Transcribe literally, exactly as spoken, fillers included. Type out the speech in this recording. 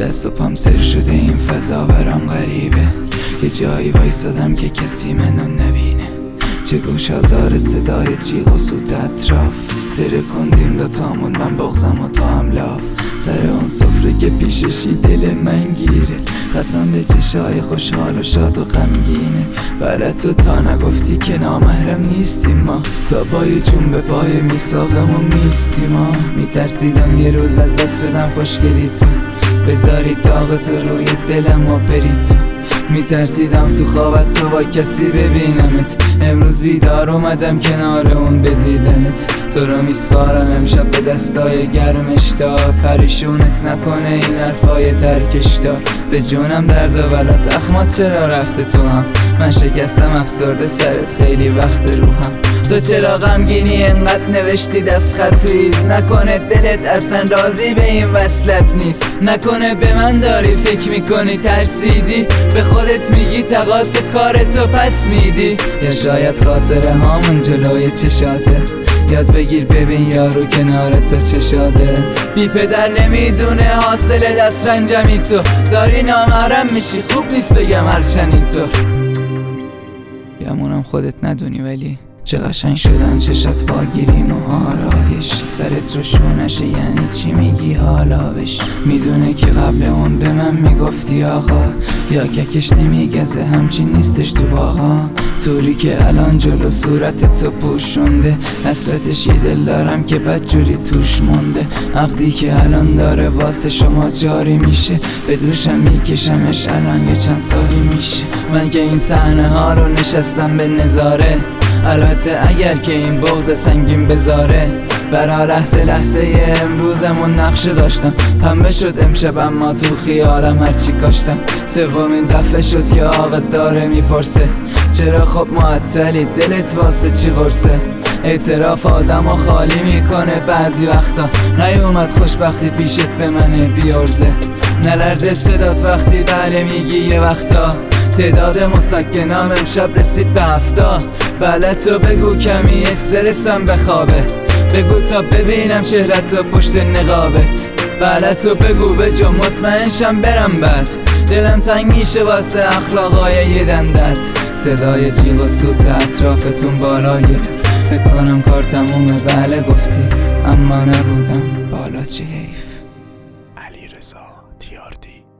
دست و پام سر شده این فضا برام غریبه. یه جایی وایسادم که کسی منو نبینه، چه گوش آزار صدای جیغ و سوت اطراف. تره کندیم دوتامون، من بغزم و تو هم لاف. سر اون سفره که پیششی دل من گیره، قسم به چشای خوشحال و شاد و غمگینه. برای تو تا نگفتی که نامحرم نیستیم ما، تا پای جون به پای میثاقمون میستیم ما. میترسیدم یه روز از دست بدم خوشگلی تو، بذاری طاقت روی دلم و بری تو. میترسیدم تو خوابت تو با کسی ببینمت، امروز بیدار اومدم کنار اون بدیدنت. تو رو میسپارم امشب به دستای گرمش تا پریشونت نکنه این حرفای ترکش دار. به جونم درد و بلات اخمات چرا رفته تو هم، من شکستم افسرده سرت خیلی وقت روحم. تو چرا غمگینی انقدر نوشتی دست خط ریز، نکنه دلت اصلا راضی به این وصلت نیست، نکنه به من داری فکر میکنی ترسیدی، به خودت میگی تقاص کارتو پس میدی. یا شاید خاطره هامون جلوی چشاته، یاد بگیر ببین یارو کنار تو چه شاده. بی پدر نمیدونه حاصل دست رنجمی تو، داری نامحرم میشی خوب نیست بگم هرچن اینطور. گمونم خودت ندونی ولی چه قشنگ شدن چشات با گیریم و آرایش. سرت رو شونشه یعنی چی میگی حالا بش، میدونه که قبل اون به من میگفتی آقا، یا ککش نمیگزه همچین نیستش تو باغا. طوری که الان جلو صورت تو پوشونده، حسرتش یه دل دارم که بدجوری توش مونده. عقدی که الان داره واسه شما جاری میشه، به دوشم میکشمش الان یه چند سالی میشه. من که این صحنه ها رو نشستم به نظاره، البته اگر که این بغض سنگین بذاره. برا لحظه لحظه امروزمون نقشه داشتم، پنبه شد امشب اما تو خیالم هرچی کاشتم. سومین دفعه شد که آقا داره میپرسه چرا خب معطلی، دلت واسه چی قرصه. اعتراف آدم و خالی میکنه بعضی وقتا، نیومد خوشبختی پیشت به منه بیارزه. نلرزه صدات وقتی بله میگی یه وقتا، تعداد مسکنام امشب رسید به هفتا. بله تو بگو کمی استرسم بخوابه، بگو تا ببینم چهرت و پشت نقابت. بله تو بگو به جو مطمئنشم برم بعد، دلم تنگ میشه واسه اخلاقای یه دندت. صدای جیغ و سوت اطرافتون بالا گرفت، فکر کنم کار تمومه. بله گفتی اما نبودم بالا چه حیف. علیرضا تیاردی.